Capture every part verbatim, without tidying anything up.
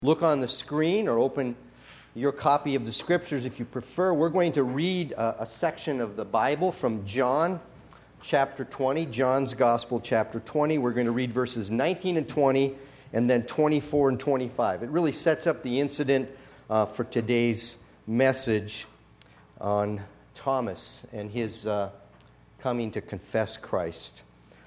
Look on the screen or open your copy of the Scriptures if you prefer. We're going to read a, a section of the Bible from John chapter twenty, John's Gospel chapter twenty. We're going to read verses nineteen and twenty and then twenty-four and twenty-five. It really sets up the incident uh, for today's message on Thomas and his uh, coming to confess Christ.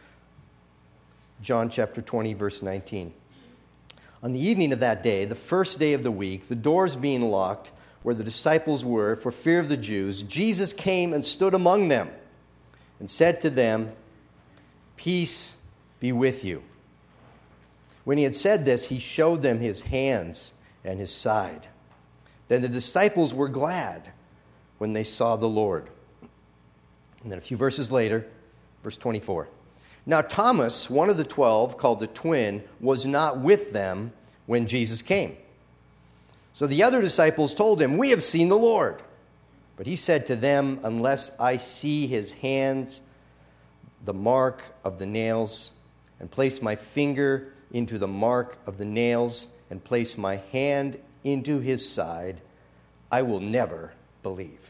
John chapter twenty, verse nineteen. On the evening of that day, the first day of the week, the doors being locked where the disciples were for fear of the Jews, Jesus came and stood among them and said to them, "Peace be with you." When he had said this, he showed them his hands and his side. Then the disciples were glad when they saw the Lord. And then a few verses later, verse twenty-four. Now Thomas, one of the twelve, called the twin, was not with them when Jesus came. So the other disciples told him, "We have seen the Lord." But he said to them, "Unless I see his hands, the mark of the nails, and place my finger into the mark of the nails, and place my hand into his side, I will never believe."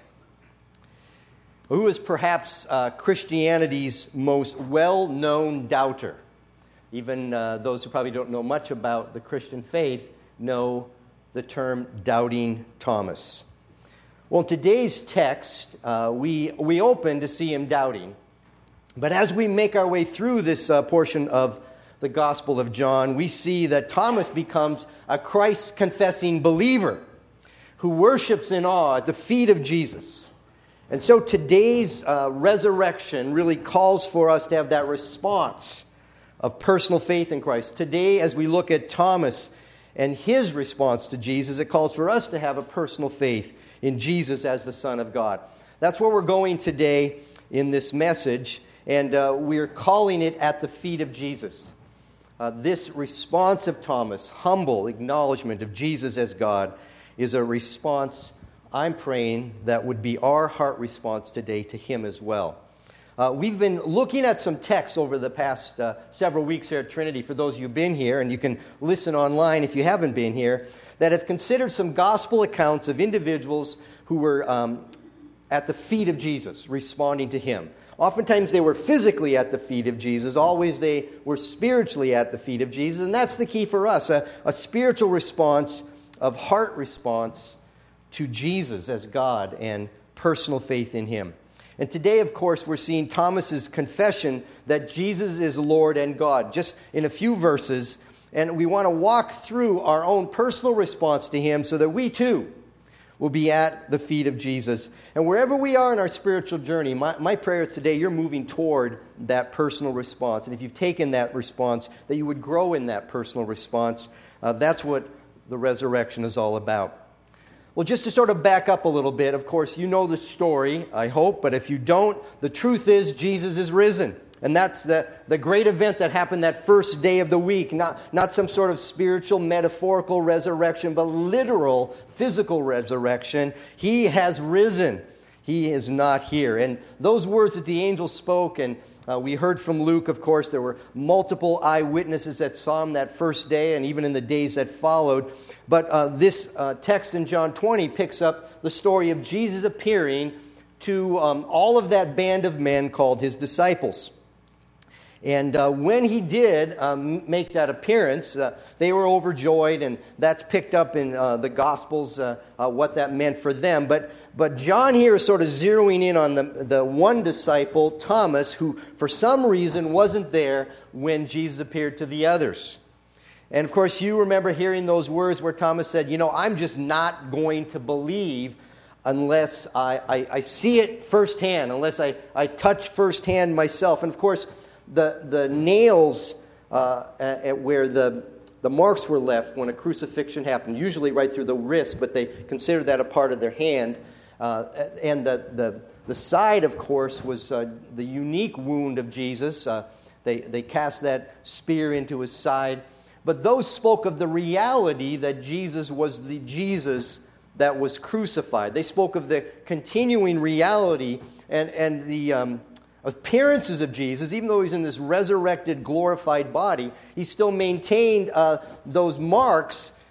Who is perhaps uh, Christianity's most well-known doubter? Even uh, those who probably don't know much about the Christian faith know the term doubting Thomas. Well, in today's text, uh, we, we open to see him doubting. But as we make our way through this uh, portion of the Gospel of John, we see that Thomas becomes a Christ-confessing believer who worships in awe at the feet of Jesus. And so today's uh, resurrection really calls for us to have that response of personal faith in Christ. Today, as we look at Thomas and his response to Jesus, it calls for us to have a personal faith in Jesus as the Son of God. That's where we're going today in this message, and uh, we're calling it At the Feet of Jesus. Uh, this response of Thomas, humble acknowledgement of Jesus as God, is a response I'm praying that would be our heart response today to him as well. Uh, we've been looking at some texts over the past uh, several weeks here at Trinity, for those of you who've been here, and you can listen online if you haven't been here, that have considered some gospel accounts of individuals who were um, at the feet of Jesus, responding to him. Oftentimes they were physically at the feet of Jesus. Always they were spiritually at the feet of Jesus, and that's the key for us, a, a spiritual response of heart response to Jesus as God and personal faith in him. And today, of course, we're seeing Thomas's confession that Jesus is Lord and God, just in a few verses. And we want to walk through our own personal response to him so that we too will be at the feet of Jesus. And wherever we are in our spiritual journey, my, my prayer is today you're moving toward that personal response. And if you've taken that response, that you would grow in that personal response. Uh, that's what the resurrection is all about. Well, just to sort of back up a little bit, of course, you know the story, I hope, but if you don't, the truth is Jesus is risen. And that's the, the great event that happened that first day of the week, not, not some sort of spiritual, metaphorical resurrection, but literal, physical resurrection. He has risen. He is not here. And those words that the angel spoke, and uh, we heard from Luke, of course, there were multiple eyewitnesses that saw him that first day and even in the days that followed. But uh, this uh, text in John twenty picks up the story of Jesus appearing to um, all of that band of men called his disciples. And uh, when he did um, make that appearance, uh, they were overjoyed, and that's picked up in uh, the Gospels, uh, uh, what that meant for them. But but John here is sort of zeroing in on the, the one disciple, Thomas, who for some reason wasn't there when Jesus appeared to the others. And of course, you remember hearing those words where Thomas said, you know, I'm just not going to believe unless I, I, I see it firsthand, unless I, I touch firsthand myself. And of course, the, the nails uh, at where the, the marks were left when a crucifixion happened, usually right through the wrist, but they considered that a part of their hand. Uh, and the, the, the side, of course, was uh, the unique wound of Jesus. Uh, they, they cast that spear into his side. But those spoke of the reality that Jesus was the Jesus that was crucified. They spoke of the continuing reality and, and the um, appearances of Jesus. Even though he's in this resurrected, glorified body, he still maintained uh, those marks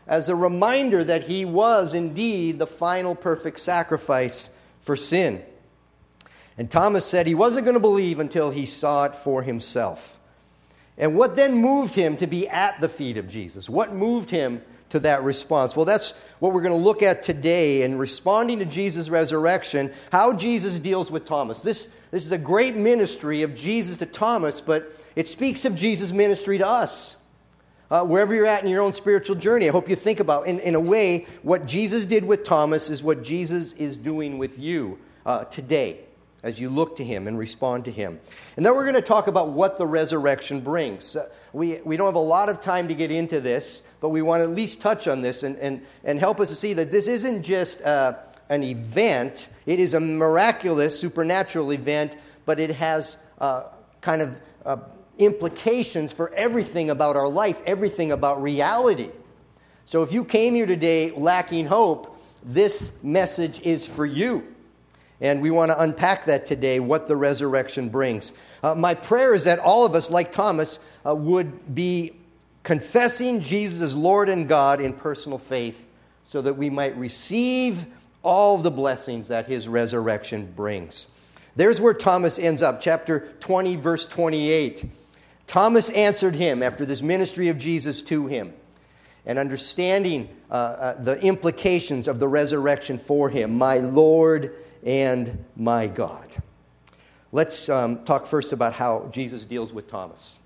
as a reminder that he was indeed the final perfect sacrifice for sin. And Thomas said he wasn't going to believe until he saw it for himself. And what then moved him to be at the feet of Jesus? What moved him to that response? Well, that's what we're going to look at today in responding to Jesus' resurrection, how Jesus deals with Thomas. This, this is a great ministry of Jesus to Thomas, but it speaks of Jesus' ministry to us. Uh, wherever you're at in your own spiritual journey, I hope you think about, in, in a way, what Jesus did with Thomas is what Jesus is doing with you uh, today, as you look to him and respond to him. And then we're going to talk about what the resurrection brings. Uh, we, we don't have a lot of time to get into this, but we want to at least touch on this and, and, and help us to see that this isn't just uh, an event. It is a miraculous, supernatural event, but it has uh, kind of uh, implications for everything about our life, everything about reality. So if you came here today lacking hope, this message is for you. And we want to unpack that today, what the resurrection brings. Uh, my prayer is that all of us, like Thomas, uh, would be confessing Jesus as Lord and God in personal faith so that we might receive all the blessings that his resurrection brings. There's where Thomas ends up, chapter twenty, verse twenty-eight. Thomas answered him after this ministry of Jesus to him and understanding uh, uh, the implications of the resurrection for him, my Lord and my God. Let's um, talk first about how Jesus deals with Thomas.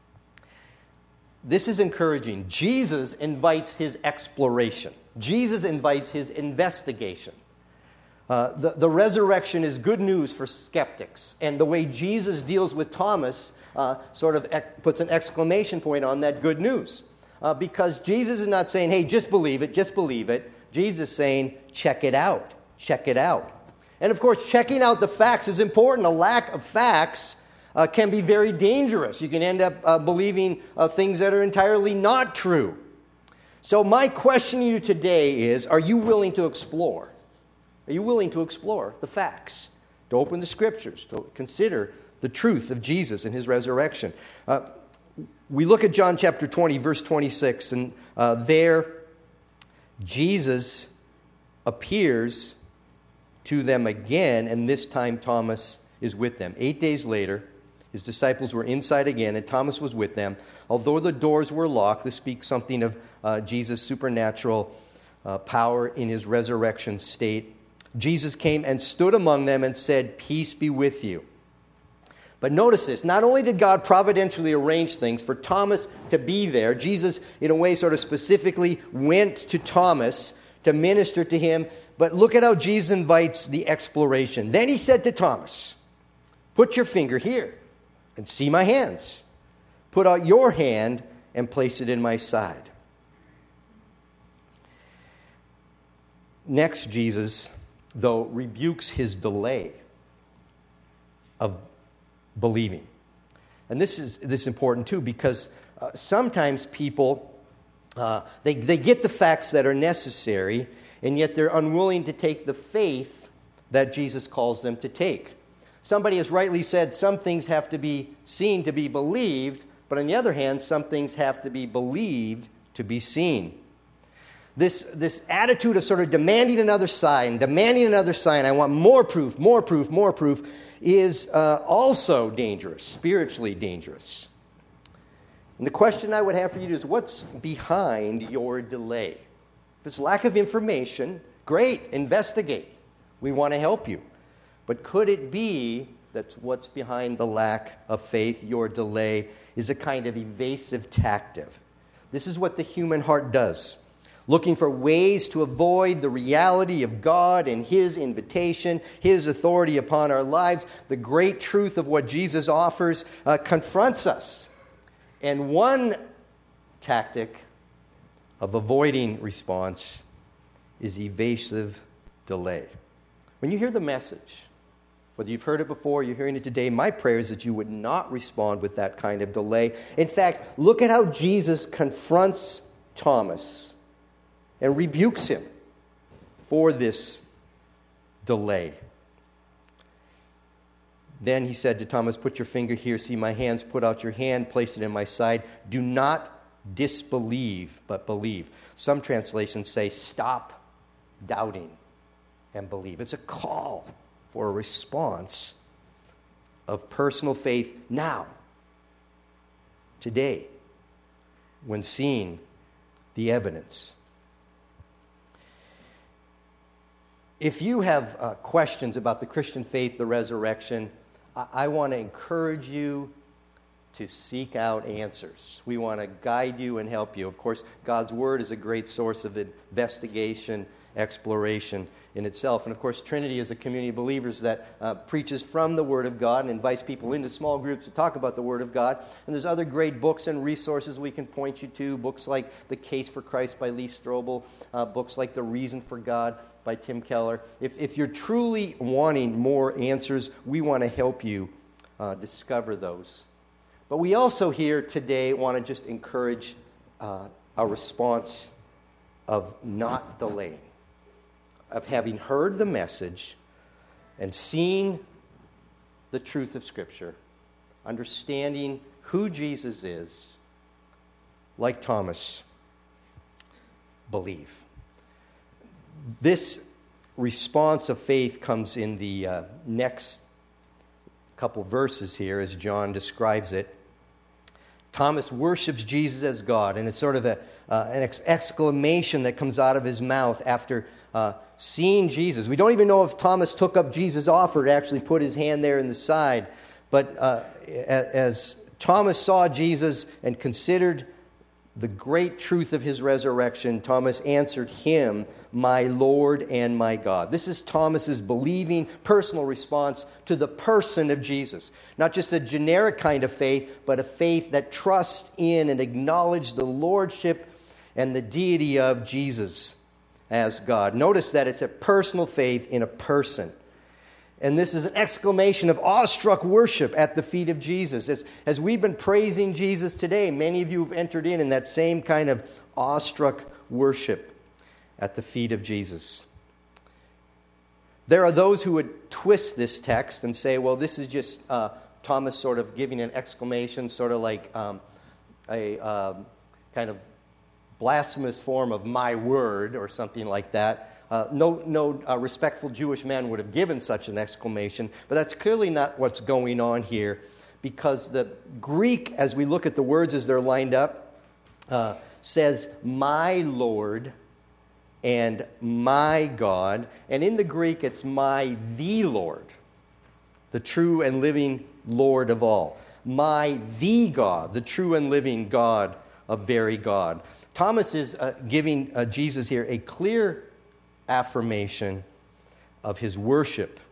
This is encouraging. Jesus invites his exploration. Jesus invites his investigation. Uh, the, the resurrection is good news for skeptics. And the way Jesus deals with Thomas uh, sort of ec- puts an exclamation point on that good news. Uh, because Jesus is not saying, hey, just believe it, just believe it. Jesus is saying, check it out, check it out. And of course, checking out the facts is important. A lack of facts uh, can be very dangerous. You can end up uh, believing uh, things that are entirely not true. So my question to you today is, are you willing to explore? Are you willing to explore the facts? To open the Scriptures, to consider the truth of Jesus and his resurrection. Uh, we look at John chapter twenty, verse twenty-six, and uh, there Jesus appears to them again, and this time Thomas is with them. Eight days later, his disciples were inside again, and Thomas was with them. Although the doors were locked, this speaks something of uh, Jesus' supernatural uh, power in his resurrection state. Jesus came and stood among them and said, "Peace be with you." But notice this, not only did God providentially arrange things for Thomas to be there, Jesus, in a way, sort of specifically went to Thomas to minister to him. But look at how Jesus invites the exploration. Then he said to Thomas, "Put your finger here and see my hands. Put out your hand and place it in my side." Next, Jesus, though, rebukes his delay of believing. And this is this is important too, because uh, sometimes people, uh, they, they get the facts that are necessary, and yet they're unwilling to take the faith that Jesus calls them to take. Somebody has rightly said some things have to be seen to be believed, but on the other hand, some things have to be believed to be seen. This, this attitude of sort of demanding another sign, demanding another sign, I want more proof, more proof, more proof, is uh, also dangerous, spiritually dangerous. And the question I would have for you is, what's behind your delay? If it's lack of information, great, investigate. We want to help you. But could it be that what's behind the lack of faith, your delay, is a kind of evasive tactic? This is what the human heart does. Looking for ways to avoid the reality of God and his invitation, his authority upon our lives. The great truth of what Jesus offers uh, confronts us. And one tactic of avoiding response is evasive delay. When you hear the message, whether you've heard it before, you're hearing it today, my prayer is that you would not respond with that kind of delay. In fact, look at how Jesus confronts Thomas and rebukes him for this delay. Then he said to Thomas, "Put your finger here, see my hands, put out your hand, place it in my side. Do not disbelieve, but believe. Some translations say stop doubting and believe. It's a call for a response of personal faith now, today, when seeing the evidence. If you have uh, questions about the Christian faith, the resurrection, I, I want to encourage you to seek out answers. We want to guide you and help you. Of course, God's Word is a great source of investigation, exploration in itself. And of course, Trinity is a community of believers that uh, preaches from the Word of God and invites people into small groups to talk about the Word of God. And there's other great books and resources we can point you to. Books like The Case for Christ by Lee Strobel. Uh, books like The Reason for God by Tim Keller. If, if you're truly wanting more answers, we want to help you uh, discover those. But we also here today want to just encourage uh, a response of not delaying, of having heard the message and seen the truth of Scripture, understanding who Jesus is, like Thomas, believe. This response of faith comes in the uh, next couple verses here as John describes it. Thomas worships Jesus as God, and it's sort of a, uh, an ex- exclamation that comes out of his mouth after uh, seeing Jesus. We don't even know if Thomas took up Jesus' offer to actually put his hand there in the side, but uh, as Thomas saw Jesus and considered the great truth of his resurrection, Thomas answered him, "My Lord and my God." This is Thomas's believing personal response to the person of Jesus. Not just a generic kind of faith, but a faith that trusts in and acknowledges the lordship and the deity of Jesus as God. Notice that it's a personal faith in a person. And this is an exclamation of awestruck worship at the feet of Jesus. As, as we've been praising Jesus today, many of you have entered in in that same kind of awestruck worship at the feet of Jesus. There are those who would twist this text and say, well, this is just uh, Thomas sort of giving an exclamation, sort of like um, a um, kind of blasphemous form of "my word" or something like that. Uh, no no uh, respectful Jewish man would have given such an exclamation, but that's clearly not what's going on here, because the Greek, as we look at the words as they're lined up, uh, says, "My Lord and my God." And in the Greek, it's "my the Lord," the true and living Lord of all. "My the God," the true and living God of very God. Thomas is uh, giving uh, Jesus here a clear affirmation of his worship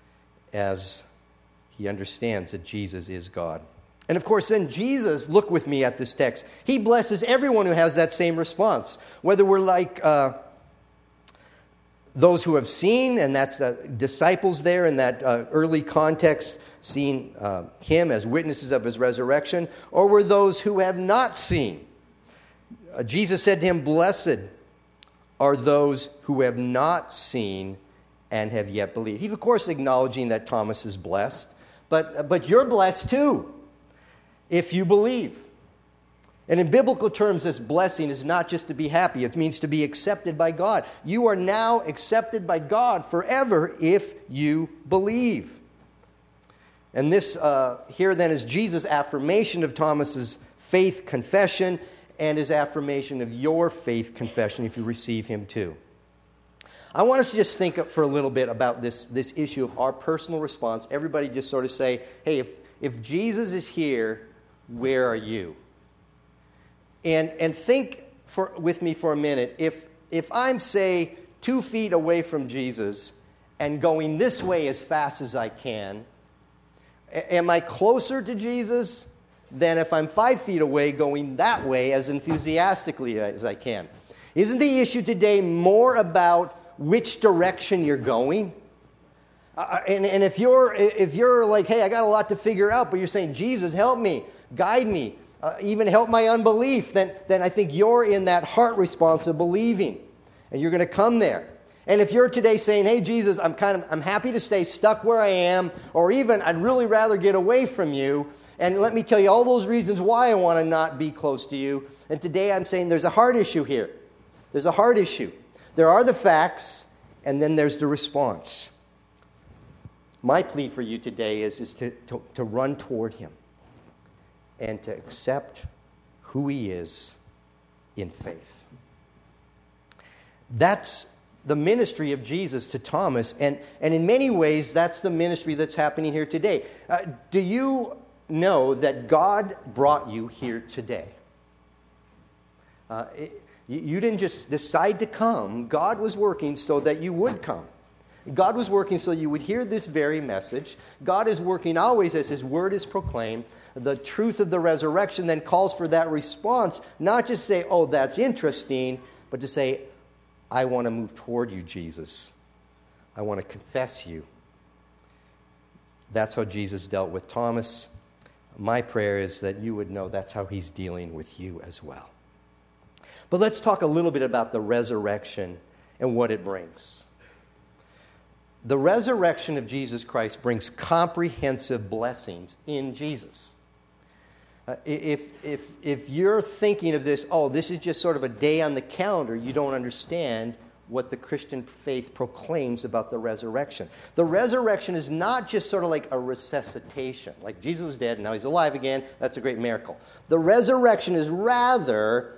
as he understands that Jesus is God. And of course, then Jesus, look with me at this text, he blesses everyone who has that same response. Whether we're like uh, those who have seen, and that's the disciples there in that uh, early context, seeing uh, him as witnesses of his resurrection, or we're those who have not seen. Uh, Jesus said to him, "Blessed are those who have not seen and have yet believed." He's, of course, acknowledging that Thomas is blessed, but, but you're blessed too if you believe. And in biblical terms, this blessing is not just to be happy. It means to be accepted by God. You are now accepted by God forever if you believe. And this uh, here then is Jesus' affirmation of Thomas's faith confession and his affirmation of your faith confession if you receive him too. I want us to just think for a little bit about this, this issue of our personal response. Everybody just sort of say, hey, if, if Jesus is here, where are you? And, and think for, with me for a minute. If, if I'm, say, two feet away from Jesus and going this way as fast as I can, a- am I closer to Jesus than if I'm five feet away going that way as enthusiastically as I can? Isn't the issue today more about which direction you're going? Uh, and, and if you're if you're like, hey, I got a lot to figure out, but you're saying, Jesus, help me, guide me, uh, even help my unbelief, then, then I think you're in that heart response of believing. And you're going to come there. And if you're today saying, hey, Jesus, I'm kind of I'm happy to stay stuck where I am, or even I'd really rather get away from you, and let me tell you all those reasons why I want to not be close to you. And today I'm saying there's a heart issue here. There's a heart issue. There are the facts, and then there's the response. My plea for you today is, is to, to, to run toward him and to accept who he is in faith. That's the ministry of Jesus to Thomas, and, and in many ways, that's the ministry that's happening here today. Uh, do you know that God brought you here today? Uh, it, you, you didn't just decide to come. God was working so that you would come. God was working so you would hear this very message. God is working always as his word is proclaimed. The truth of the resurrection then calls for that response, not just say, oh, that's interesting, but to say, I want to move toward you, Jesus. I want to confess you. That's how Jesus dealt with Thomas. My prayer is that you would know that's how he's dealing with you as well. But let's talk a little bit about the resurrection and what it brings. The resurrection of Jesus Christ brings comprehensive blessings in Jesus. Uh, if, if, if you're thinking of this, oh, this is just sort of a day on the calendar, you don't understand what the Christian faith proclaims about the resurrection. The resurrection is not just sort of like a resuscitation, like Jesus was dead and now he's alive again. That's a great miracle. The resurrection is rather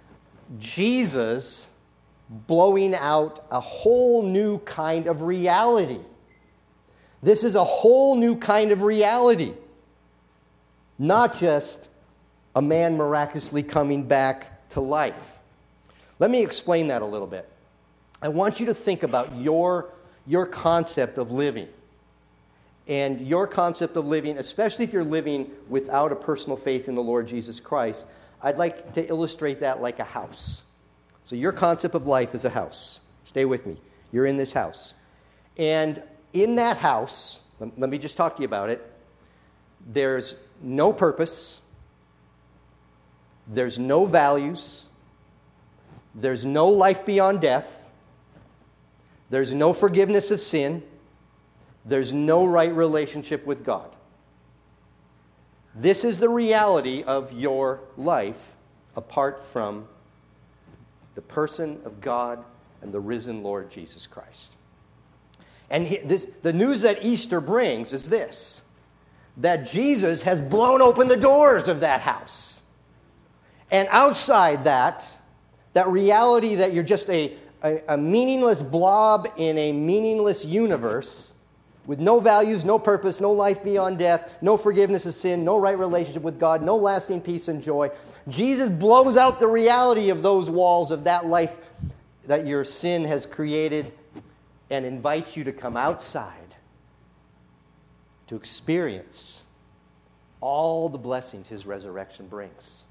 Jesus blowing out a whole new kind of reality. This is a whole new kind of reality. Not just a man miraculously coming back to life. Let me explain that a little bit. I want you to think about your, your concept of living. And your concept of living, especially if you're living without a personal faith in the Lord Jesus Christ, I'd like to illustrate that like a house. So your concept of life is a house. Stay with me. You're in this house. And in that house, let me just talk to you about it, there's no purpose, there's no values, there's no life beyond death, there's no forgiveness of sin, there's no right relationship with God. This is the reality of your life apart from the person of God and the risen Lord Jesus Christ. And this, the news that Easter brings is this, that Jesus has blown open the doors of that house. And outside that, that reality that you're just a, a, a meaningless blob in a meaningless universe with no values, no purpose, no life beyond death, no forgiveness of sin, no right relationship with God, no lasting peace and joy. Jesus blows out the reality of those walls of that life that your sin has created and invites you to come outside to experience all the blessings his resurrection brings.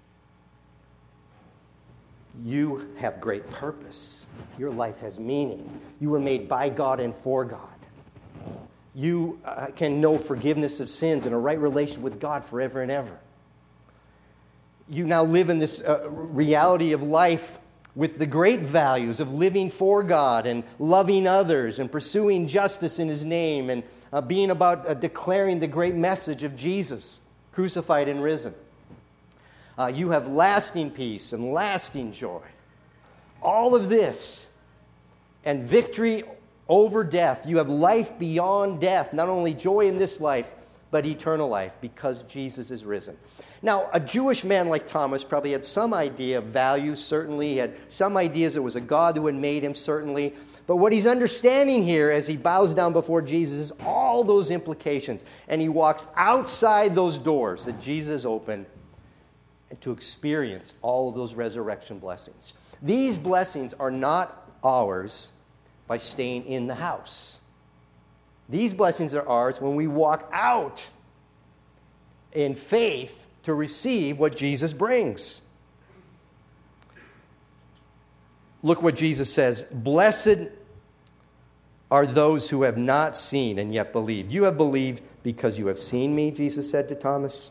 You have great purpose. Your life has meaning. You were made by God and for God. You uh, can know forgiveness of sins and a right relationship with God forever and ever. You now live in this uh, reality of life with the great values of living for God and loving others and pursuing justice in his name and uh, being about uh, declaring the great message of Jesus, crucified and risen. Uh, you have lasting peace and lasting joy. All of this and victory over death. You have life beyond death, not only joy in this life, but eternal life because Jesus is risen. Now, a Jewish man like Thomas probably had some idea of values, certainly. He had some ideas there was a God who had made him, certainly. But what he's understanding here as he bows down before Jesus is all those implications. And he walks outside those doors that Jesus opened to experience all of those resurrection blessings. These blessings are not ours by staying in the house. These blessings are ours when we walk out in faith to receive what Jesus brings. Look what Jesus says. Blessed are those who have not seen and yet believe. You have believed because you have seen me, Jesus said to Thomas.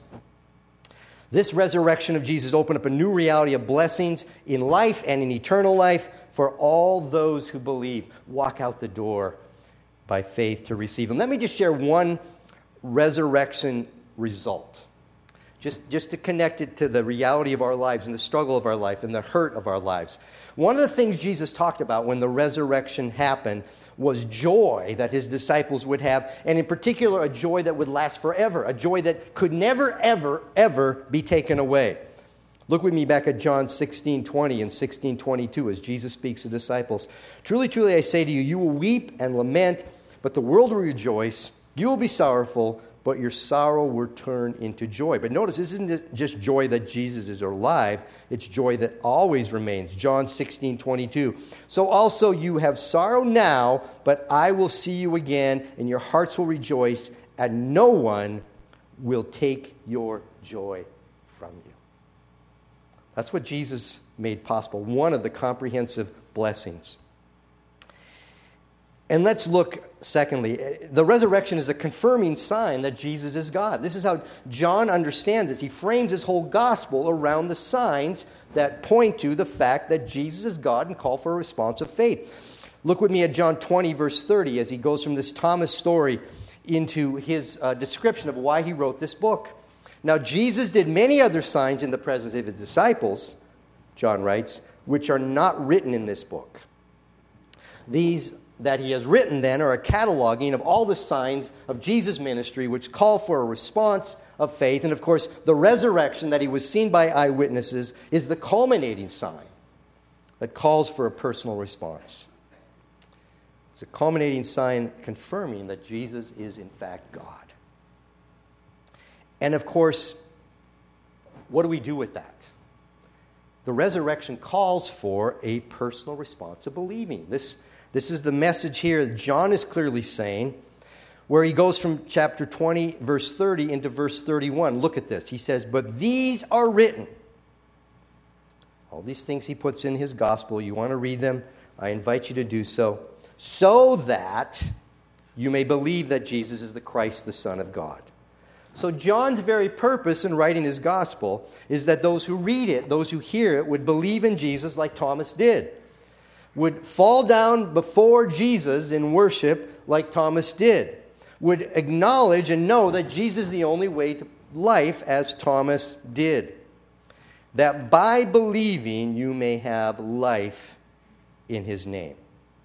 This resurrection of Jesus opened up a new reality of blessings in life and in eternal life for all those who believe walk out the door by faith to receive him. Let me just share one resurrection result, just, just to connect it to the reality of our lives and the struggle of our life and the hurt of our lives. One of the things Jesus talked about when the resurrection happened was joy that his disciples would have, and in particular, a joy that would last forever, a joy that could never, ever, ever be taken away. Look with me back at John sixteen twenty and sixteen twenty-two as Jesus speaks to disciples. Truly, truly, I say to you, you will weep and lament, but the world will rejoice. You will be sorrowful, but your sorrow will turn into joy. But notice, this isn't just joy that Jesus is alive. It's joy that always remains. John sixteen twenty-two. So also you have sorrow now, but I will see you again, and your hearts will rejoice, and no one will take your joy from you. That's what Jesus made possible, one of the comprehensive blessings. And let's look, secondly, the resurrection is a confirming sign that Jesus is God. This is how John understands it. He frames his whole gospel around the signs that point to the fact that Jesus is God and call for a response of faith. Look with me at John twenty, verse thirty, as he goes from this Thomas story into his uh, description of why he wrote this book. Now, Jesus did many other signs in the presence of his disciples, John writes, which are not written in this book. These that he has written, then, are a cataloging of all the signs of Jesus' ministry which call for a response of faith. And, of course, the resurrection that he was seen by eyewitnesses is the culminating sign that calls for a personal response. It's a culminating sign confirming that Jesus is, in fact, God. And of course, what do we do with that? The resurrection calls for a personal response of believing. This, this is the message here that John is clearly saying, where he goes from chapter twenty, verse thirty, into verse thirty-one. Look at this. He says, but these are written. All these things he puts in his gospel. You want to read them? I invite you to do so. So that you may believe that Jesus is the Christ, the Son of God. So John's very purpose in writing his gospel is that those who read it, those who hear it, would believe in Jesus like Thomas did, would fall down before Jesus in worship like Thomas did, would acknowledge and know that Jesus is the only way to life as Thomas did, that by believing you may have life in his name.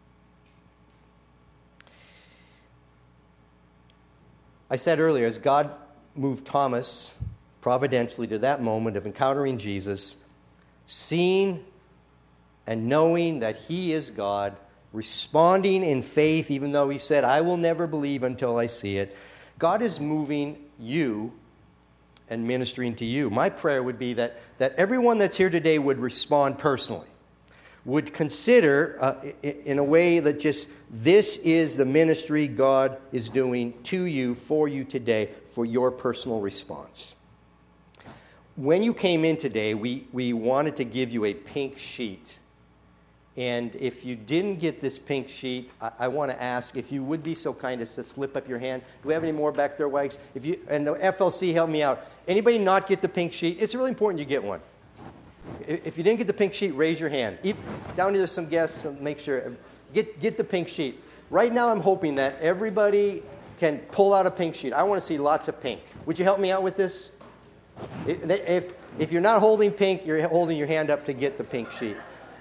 I said earlier, as God moved Thomas providentially to that moment of encountering Jesus, seeing and knowing that he is God, responding in faith, even though he said, I will never believe until I see it. God is moving you and ministering to you. My prayer would be that, that everyone that's here today would respond personally, would consider uh, in a way that just, this is the ministry God is doing to you, for you today, for your personal response. When you came in today, we, we wanted to give you a pink sheet. And if you didn't get this pink sheet, I, I want to ask if you would be so kind as to slip up your hand. Do we have any more back there, Wags? If you, and the F L C, help me out. Anybody not get the pink sheet? It's really important you get one. If you didn't get the pink sheet, raise your hand. Down here, there's some guests, so make sure. Get, get the pink sheet. Right now, I'm hoping that everybody can pull out a pink sheet. I want to see lots of pink. Would you help me out with this? If, if you're not holding pink, you're holding your hand up to get the pink sheet.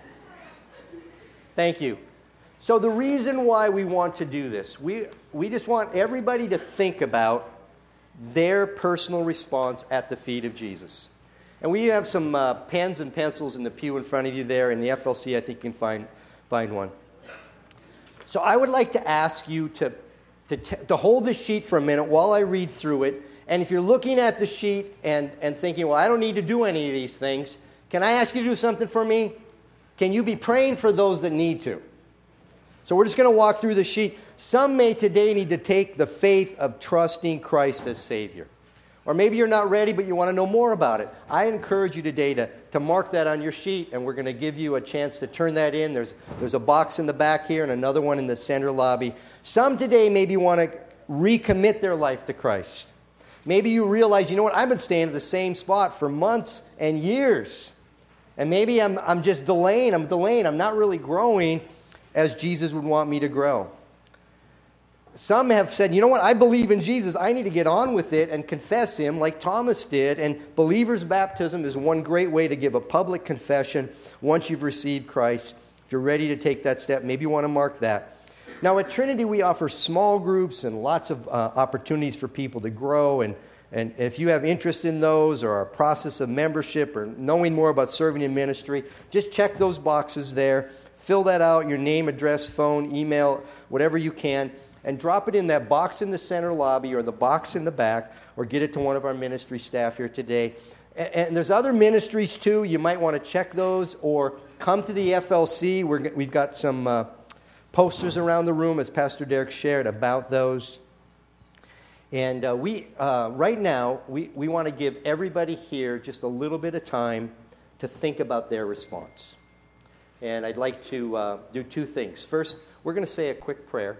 Thank you. So the reason why we want to do this, we, we just want everybody to think about their personal response at the feet of Jesus. And we have some uh, pens and pencils in the pew in front of you there. In the F L C, I think you can find, find one. So I would like to ask you to, to, to hold this sheet for a minute while I read through it. And if you're looking at the sheet and, and thinking, well, I don't need to do any of these things, can I ask you to do something for me? Can you be praying for those that need to? So we're just going to walk through the sheet. Some may today need to take the faith of trusting Christ as Savior. Or maybe you're not ready, but you want to know more about it. I encourage you today to, to mark that on your sheet, and we're going to give you a chance to turn that in. There's, there's a box in the back here and another one in the center lobby. Some today maybe want to recommit their life to Christ. Maybe you realize, you know what, I've been staying at the same spot for months and years. And maybe I'm, I'm just delaying, I'm delaying, I'm not really growing as Jesus would want me to grow. Some have said, you know what, I believe in Jesus. I need to get on with it and confess him like Thomas did. And believer's baptism is one great way to give a public confession once you've received Christ. If you're ready to take that step, maybe you want to mark that. Now at Trinity, we offer small groups and lots of uh, opportunities for people to grow. And, and if you have interest in those or a process of membership or knowing more about serving in ministry, just check those boxes there. Fill that out, your name, address, phone, email, whatever you can. And drop it in that box in the center lobby or the box in the back, or get it to one of our ministry staff here today. And, and there's other ministries too. You might want to check those, or come to the F L C. We're, we've got some uh, posters around the room, as Pastor Derek shared, about those. And uh, we uh, right now, we, we want to give everybody here just a little bit of time to think about their response. And I'd like to uh, do two things. First, we're going to say a quick prayer,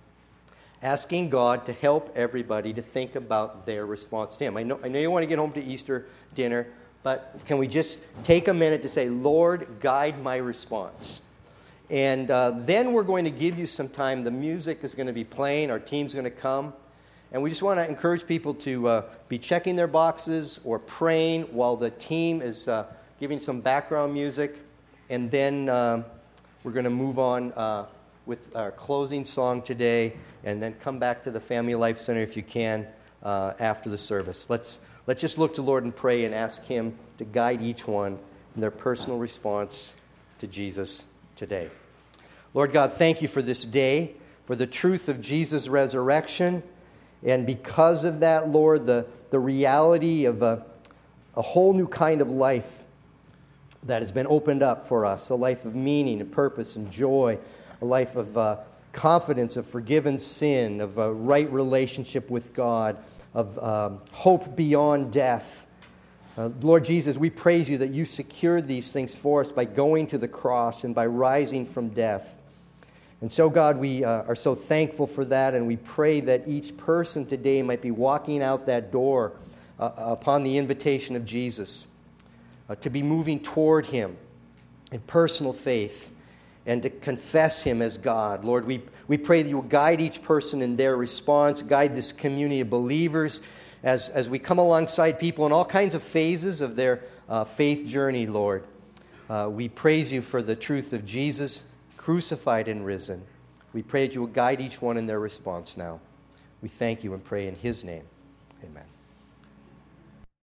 asking God to help everybody to think about their response to him. I know, I know you want to get home to Easter dinner, but can we just take a minute to say, Lord, guide my response? And uh, then we're going to give you some time. The music is going to be playing. Our team's going to come. And we just want to encourage people to uh, be checking their boxes or praying while the team is uh, giving some background music. And then uh, we're going to move on uh, with our closing song today, and then come back to the Family Life Center if you can uh, after the service. Let's let's just look to the Lord and pray and ask him to guide each one in their personal response to Jesus today. Lord God, thank you for this day, for the truth of Jesus' resurrection, and because of that, Lord, the, the reality of a, a whole new kind of life that has been opened up for us, a life of meaning and purpose and joy, a life of uh, confidence, of forgiven sin, of a right relationship with God, of um, hope beyond death. Uh, Lord Jesus, we praise you that you secured these things for us by going to the cross and by rising from death. And so, God, we uh, are so thankful for that, and we pray that each person today might be walking out that door uh, upon the invitation of Jesus, uh, to be moving toward him in personal faith, and to confess him as God. Lord, we, we pray that you will guide each person in their response, guide this community of believers as, as we come alongside people in all kinds of phases of their uh, faith journey, Lord. Uh, we praise you for the truth of Jesus, crucified and risen. We pray that you will guide each one in their response now. We thank you and pray in his name. Amen.